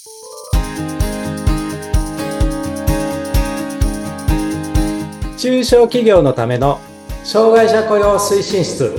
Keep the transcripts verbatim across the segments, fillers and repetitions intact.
中小企業のための障害者雇用推進室。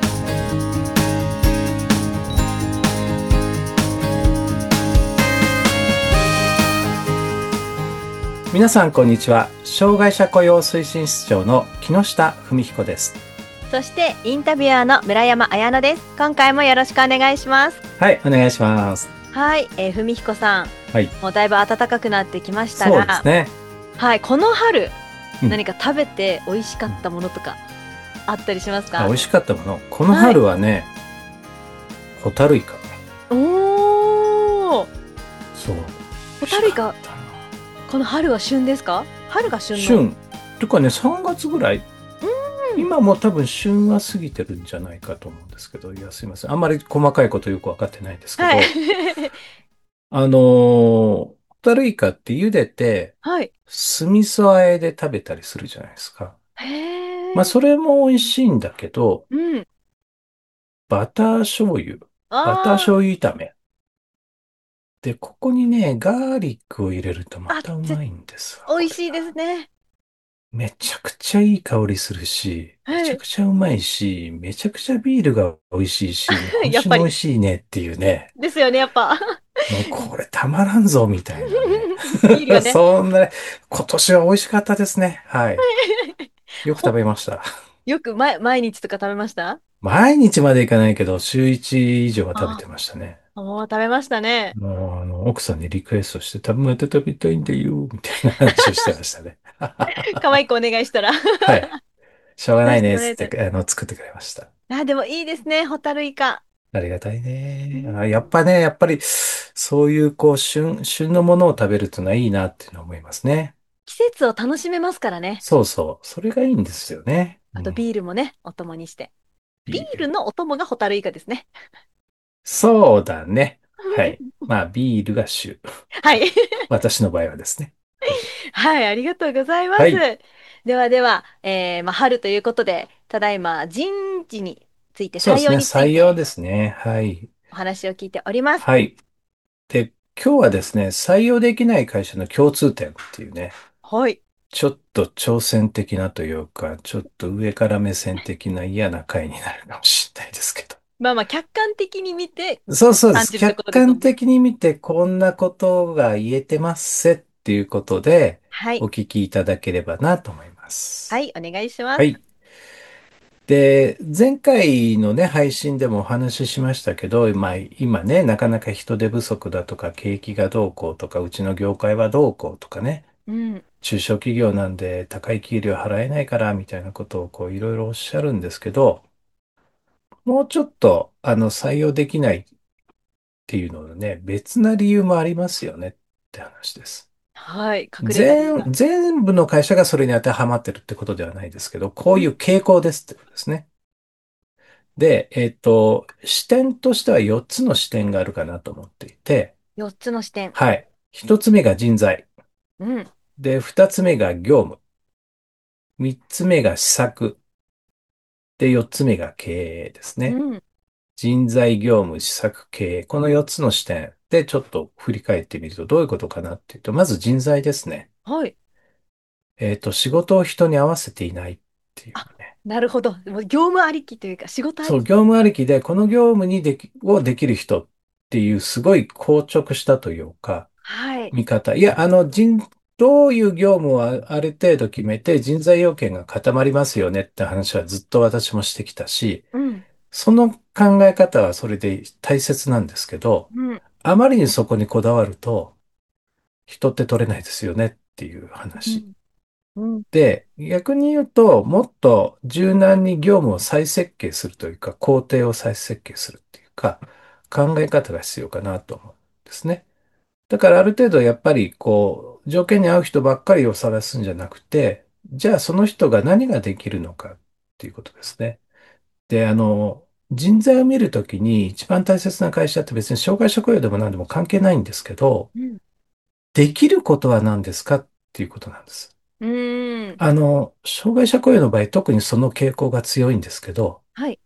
皆さんこんにちは。障害者雇用推進室長の木下文彦です。 そしてインタビュアーの村山彩乃です。今回もよろしくお願いします。 はい、お願いします。 はい、えー、文彦さん、 はい、 もうだいぶ暖かくなってきましたが、 そうですね。 はい、この春、 うん、 何か食べて美味しかったものとかあったりしますか？ あ、美味しかったもの。この春はね、はい、ホタルイカね。 おー、 そう。 ホタルイカ、この春は旬ですか？春が旬の。 旬。とかね、さんがつぐらい。今も多分旬は過ぎてるんじゃないかと思うんですけど、いや、すいません。あんまり細かいことよくわかってないんですけど、はい、あのー、ホタルイカって茹でて、はい、酢味噌和えで食べたりするじゃないですか。へー。まあ、それも美味しいんだけど、うん、バター醤油、バター醤油炒め。で、ここにね、ガーリックを入れるとまたうまいんですわ。 美味しいですね。 めちゃくちゃいい香りするし、めちゃくちゃうまいし、めちゃくちゃビールが美味しいし、日本酒も美味しいねっていうね。 ですよね、やっぱ。 もうこれたまらんぞみたいなね。ねそんな、今年は美味しかったですね。はい。よく食べました。 よく毎毎日とか食べました？ 毎日までいかないけど、週いち以上は食べてましたね。 もう食べましたね。 もう、あの、奥さんにリクエストして、多分また食べたいんだよ、みたいな話をしてましたね。 可愛くお願いしたら。 はい。しょうがないね、つって、あの、作ってくれました。 あ、でもいいですね、ホタルイカ。 ありがたいね。あ、やっぱね、やっぱり、そういう、こう、旬、旬のものを食べるというのはいいなっていうのは思いますね。 季節を楽しめますからね。 そうそう。それがいいんですよね。 あとビールもね、お供にして。ビールのお供がホタルイカですね。 そうだね。はい。まあ、ビールが主。 はい。 私の場合はですね。 はい、はい、ありがとうございます。はい、ではでは、えー、まあ、春ということで、ただいま人事について、採用について。 そうですね。採用ですね。はい。 お話を聞いております。 はい。で、今日はですね、採用できない会社の共通点っていうね。はい。ちょっと挑戦的なというか、ちょっと上から目線的な嫌な回になるかもしれないですけど。 まあまあ、客観的に見て、 そうそうです。 感じるとこ客ろで観的に見てこんなことが言えてますせっていうことで、はい、お聞きいただければなと思います。 はい、お願いします。 はい。で、前回のね、配信でもお話ししましたけど、まあ、今ね、なかなか人手不足だとか、景気がどうこうとか、うちの業界はどうこうとかね、うん、中小企業なんで高い給料払えないから、みたいなことをこういろいろおっしゃるんですけど、もうちょっと、あの、採用できないっていうののね、別な理由もありますよねって話です。はい、隠れた理由が。全、全部の会社がそれに当てはまってるってことではないですけど、こういう傾向ですってことですね。で、えっと、視点としてはよっつの視点があるかなと思っていて。 よっつの視点。 はい。ひとつめが人材。うん。で、ふたつめが業務。みっつめが施策。で、よっつめが経営ですね。うん。人材、業務、施策、経営。このよっつの視点でちょっと振り返ってみるとどういうことかなっていうと、まず人材ですね。はい。えっと、仕事を人に合わせていないっていうね。 なるほど。もう業務ありきというか、仕事ありき。 そう、業務ありきで、この業務にでき、をできる人っていう、すごい硬直したというか、はい。見方。いや、あの、人、どういう業務をあある程度決めて人材要件が固まりますよねって話はずっと私もしてきたし、うん、その考え方はそれで大切なんですけど、うん、あまりにそこにこだわると、人って取れないですよねっていう話。うんうん、で、逆に言うと、もっと柔軟に業務を再設計するというか、工程を再設計するっていうか、考え方が必要かなと思うんですね。だからある程度やっぱりこう、条件に合う人ばっかりを探すんじゃなくて、じゃあその人が何ができるのかっていうことですね。で、あの、人材を見るときに一番大切な会社って別に障害者雇用でも何でも関係ないんですけど、うん、できることは何ですかっていうことなんです。うーん。あの、障害者雇用の場合特にその傾向が強いんですけど、はい。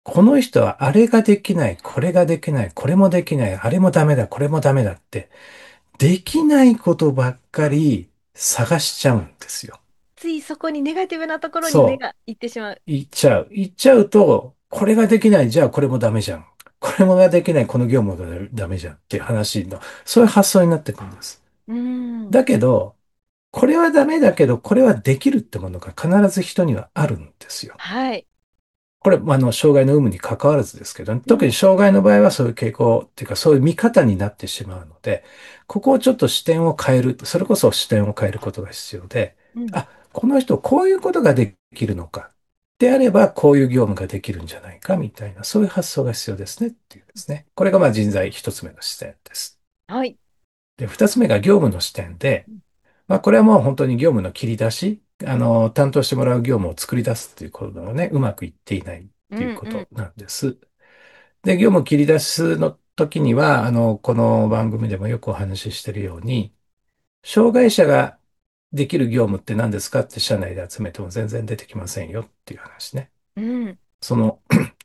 この人はあれができない、これができない、これもできない、あれもダメだ、これもダメだって、できないことばっかり探しちゃうんですよ。 ついそこにネガティブなところに目そがいってしまう。 う。言っちゃう。言っちゃうと、これができない、じゃあこれもダメじゃん。これもができない、この業務がダメじゃんっていう話の、そういう発想になってくるんです。 うーん。 だけど、これはダメだけど、これはできるってものが必ず人にはあるんですよ。 はい。 これ、あの、障害の有無に関わらずですけど、 うん。 特に障害の場合はそういう傾向っていうか、そういう見方になってしまうので、ここをちょっと視点を変える、それこそ視点を変えることが必要で、 うん。 あ、この人こういうことができるのか。であれば、こういう業務ができるんじゃないか、みたいな、そういう発想が必要ですね、っていうですね。これがまあ人材一つ目の視点です。 はい。 で、二つ目が業務の視点で、 うん。 まあ、これはもう本当に業務の切り出し、あの、担当してもらう業務を作り出すっていうことがね、うまくいっていないっていううん。うん。 ことなんです。で、業務切り出すの時には、あの、この番組でもよくお話ししているように、障害者ができる業務って何ですかって社内で集めても全然出てきませんよっていう話ね。 うん。 その、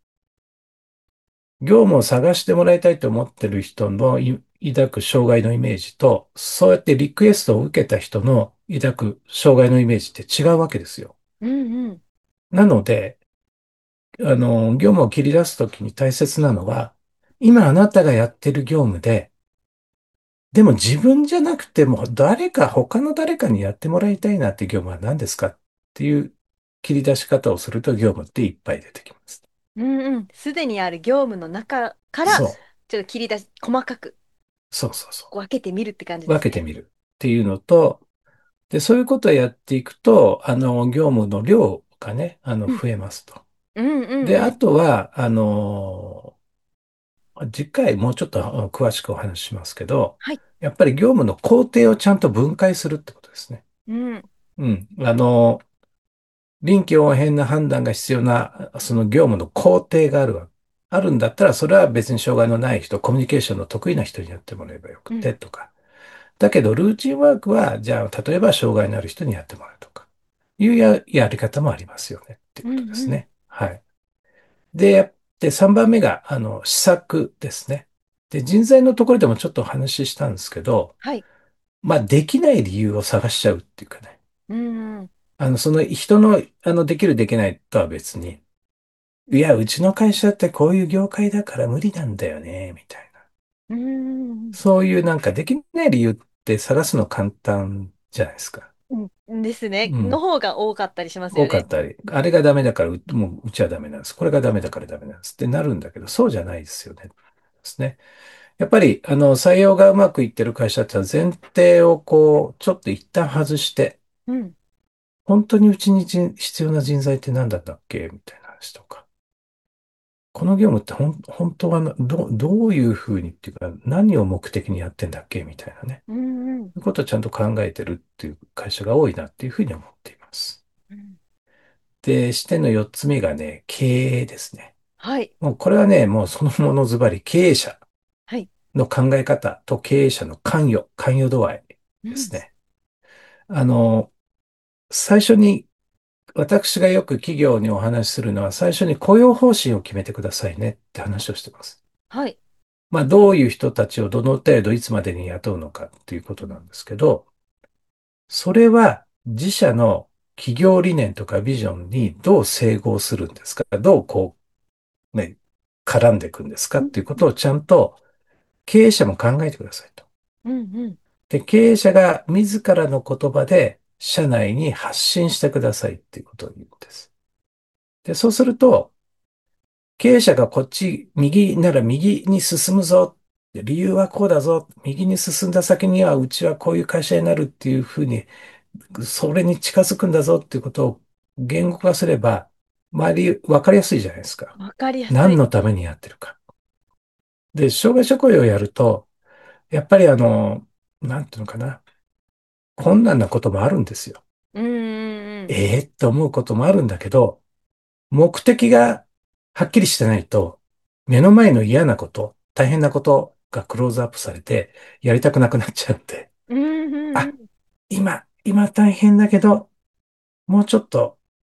業務を探してもらいたいと思ってる人のい抱く障害のイメージと、そうやってリクエストを受けた人の抱く障害のイメージって違うわけですよ。 うん。うん。 なので、あの、業務を切り出すときに大切なのは、今あなたがやってる業務で、でも自分じゃなくても誰か、他の誰かにやってもらいたいなって業務は何ですかっていう切り出し方をすると業務っていっぱい出てきます。 うんうん。すでにある業務の中から、 そう。 ちょっと切り出し、細かくそうそうそ分けてみるって感じう。 ですね。 分けてみるっていうのと、で、そういうことをやっていくと、あの、業務の量がね、あの、 うん。 増えますと。 うんうんで、あうん。 とは、あの、次回もうちょっとあ詳しくお話ししますけど、 はい。 やっぱり業務の工程をちゃんと分解するってことですね。 うん。 うん。あの、臨機応変な判断が必要な、その業務の工程があるわ。あるんだったら、それは別に障害のない人、コミュニケーションの得意な人にやってもらえばよくうん。 てとか。だけど、ルーチンワークは、じゃあ、例えば障害のある人にやってもらうとか、いうや、やり方もありますよねっていううんことですうん。 ね。はい。で、で、さんばんめが、あの、施策ですね。で、人材のところでもちょっとお話ししたんですけど、 はい。 まあ、できない理由を探しちゃうっていうかね。 うんうん。 あの、その人の、あの、できるできないとは別に、いや、うちの会社ってこういう業界だから無理なんだよね、みたいな。 うんそういうなんかできない理由って探すの簡単じゃないですか。 うんうん。ですね。 うん。 の方が多かったりしますよね。 多かったり、あれがダメだからう、もううちはダメなんです。これがダメだからダメなんですってなるんだけど、そうじゃないですよね。ですね。やっぱり、あの、採用がうまくいってる会社ってのは前提をこう、ちょっと一旦外して、 うん。 本当にうちに人必要な人材って何だったっけみたいな話とか。この業務ってほん、本当はなど、どういうふうにっていうか、何を目的にやってんだっけみたいなね。 うんうん。 そういうことをちゃんと考えてるっていう会社が多いなっていうふうに思っています。 うん。 で、視点のよっつめがね、経営ですね。 はい。 もうこれはね、もうそのものズバリ経営者はい。 の考え方と経営者の関与、関与度合いうん。 ですね。あの、最初に私がよく企業にお話しするのは、最初に雇用方針を決めてくださいねって話をしてます。 はい。 まあ、どういう人たちをどの程度いつまでに雇うのかっていうこうん。 となんですけど、それは自社の企業理念とかビジョンにどう整合するんですか、どうこう、ね、絡んでいくんですかうんっていうことをちゃんと経営者も考えてくださいと。 うんうん。 で、経営者が自らの言葉で社内に発信してくださいっていうことを言うんです。で、そうすると、経営者がこっち、右なら右に進むぞ。理由はこうだぞ。右に進んだ先には、うちはこういう会社になるっていうふうに、それに近づくんだぞっていうことを言語化すれば、周り分かりやすいじゃないですか。 わかりやす何い。 のためにやってるか。で、障害者雇用をやると、やっぱりあの、なんていうのかな。困難なこともあるんですよ。 うんうんうん。 ええって思うこともあるんだけど、目的がはっきりしてないと、目の前の嫌なこと、大変なことがクローズアップされて、やりたくなくなっちゃうんで、 うんうんうあ、 ん。 今、今大変だけど、もうちょっと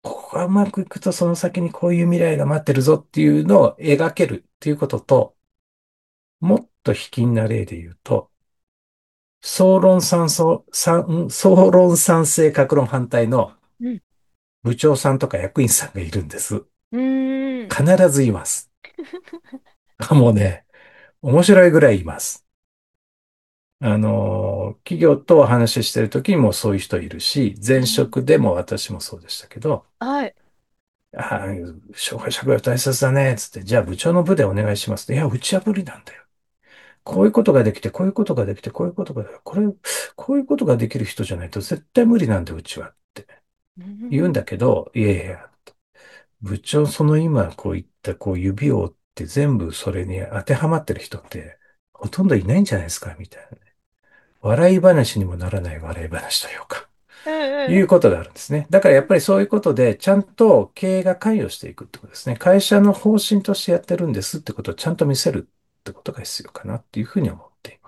ここがうまくいくとその先にこういう未来が待ってるぞっていうのを描けるっていうことと、もっと卑近な例で言うと、総論賛成、賛総論賛成、各論反対のうん。 部長さんとか役員さんがいるんです。 うーん。 必ずいます。もうね、面白いぐらいいます。あの、企業とお話ししてる時にもそういう人いるし、前職でも私もそうでしたけど、 はい。 ああ、障害者部は大切だね、つって、じゃあ部長の部でお願いします。いや、うちは無理なんだよ。こういうことができて、こういうことができて、こういうことが、これ、こういうことができる人じゃないと絶対無理なんだよ、うちはってう言うんだん。 けど、いやいや、部長、その今こう言ったこう指を折って全部それに当てはまってる人ってほとんどいないんじゃないですかみたいなね。笑い話にもならない笑い話というか、 うんうん。 いうことがあるんですね。だからやっぱりそういうことでちゃんと経営が関与していくってことですね。会社の方針としてやってるんですってことをちゃんと見せるってことが必要かなっていうふうに思っています。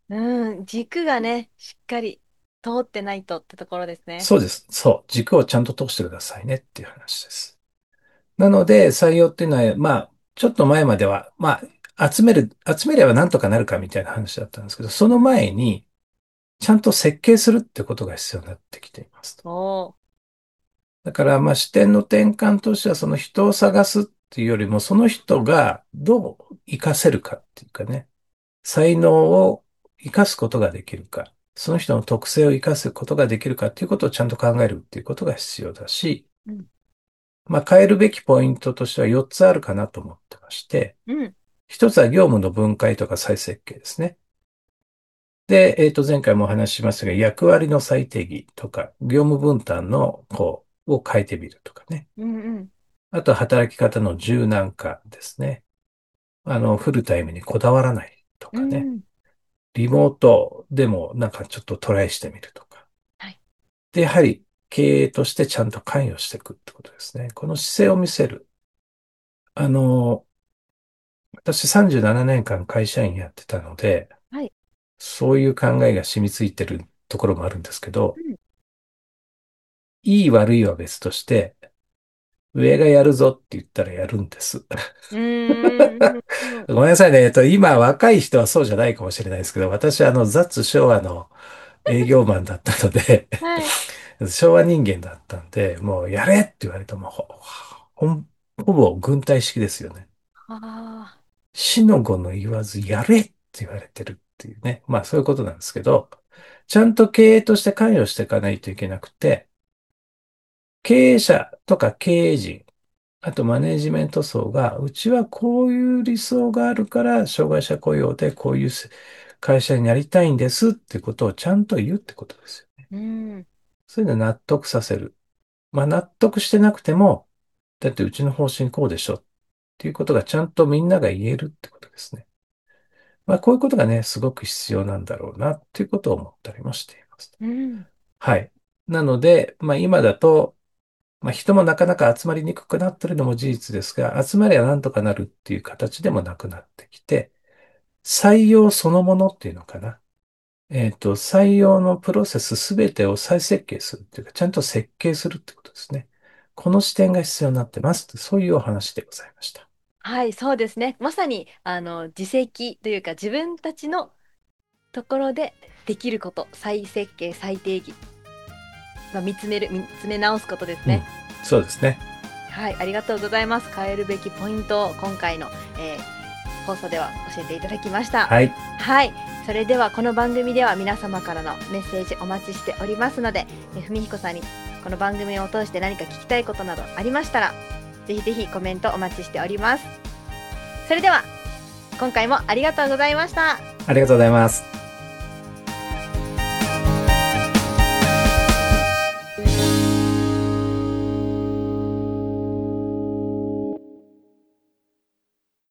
うん、軸がね、しっかり通ってないとってところですね。 そうです。そう。軸をちゃんと通してくださいねっていう話です。なので、採用っていうのは、まあ、ちょっと前までは、まあ、集める、集めればなんとかなるかみたいな話だったんですけど、その前に、ちゃんと設計するってことが必要になってきていますと。 おー。 だから、まあ、視点の転換としては、その人を探すっていうよりも、その人がどう活かせるかっていうかね、才能を活かすことができるか、その人の特性を活かすことができるかっていうことをちゃんと考えるっていうことが必要だし、 うん。 まあ、変えるべきポイントとしてはよっつあるかなと思ってまして、 うん。 一つは業務の分解とか再設計ですね。で、えっと、前回もお話ししましたが、役割の再定義とか、業務分担の、こう、を変えてみるとかね。 うんうん。 あと、働き方の柔軟化ですね。あの、フルタイムにこだわらないとかね。 うん。 リモートでもなんかちょっとトライしてみるとか。 はい。 で、やはり経営としてちゃんと関与していくってことですね。この姿勢を見せる。あの、私さんじゅうななねんかん会社員やってたので、 はい。 そういう考えが染みついてるところもあるんですけど、 うん。 いい悪いは別として、上がやるぞって言ったらやるんです。 うーん。うん。 ごめんなさいね。えっと、今若い人はそうじゃないかもしれないですけど、私はあの、雑昭和の営業マンだったので、 はい。 昭和人間だったんで、もうやれって言われても、ほ、ほんほぼ軍隊式ですよね。 ああ。 死の子の言わずやれって言われてるっていうね。まあそういうことなんですけど、ちゃんと経営として関与していかないといけなくて、経営者とか経営陣、あとマネジメント層が、うちはこういう理想があるから、障害者雇用でこういう会社になりたいんですってことをちゃんと言うってことですよね。 うん。 そういうのを納得させる。まあ納得してなくても、だってうちの方針こうでしょっていうことがちゃんとみんなが言えるってことですね。まあこういうことがね、すごく必要なんだろうなっていうことを思ったりもしています。 うん。 はい。なので、まあ今だと、まあ、人もなかなか集まりにくくなってるのも事実ですが、集まりゃなんとかなるっていう形でもなくなってきて、採用そのものっていうのかな。えっと、採用のプロセスすべてを再設計するっていうか、ちゃんと設計するってことですね。この視点が必要になってます。そういうお話でございました。 はい、そうですね。まさに、あの、自責というか、自分たちのところでできること、再設計、再定義、まあ、見つめる、見つめ直すことですね。 うん。そうですね。 はい、ありがとうございます。変えるべきポイントを今回の、えー放送では教えていただきました。 はい。 はい、それではこの番組では皆様からのメッセージお待ちしておりますので、えふみひこさんにこの番組を通して何か聞きたいことなどありましたら、ぜひぜひコメントお待ちしております。それでは今回もありがとうございました。 ありがとうございます。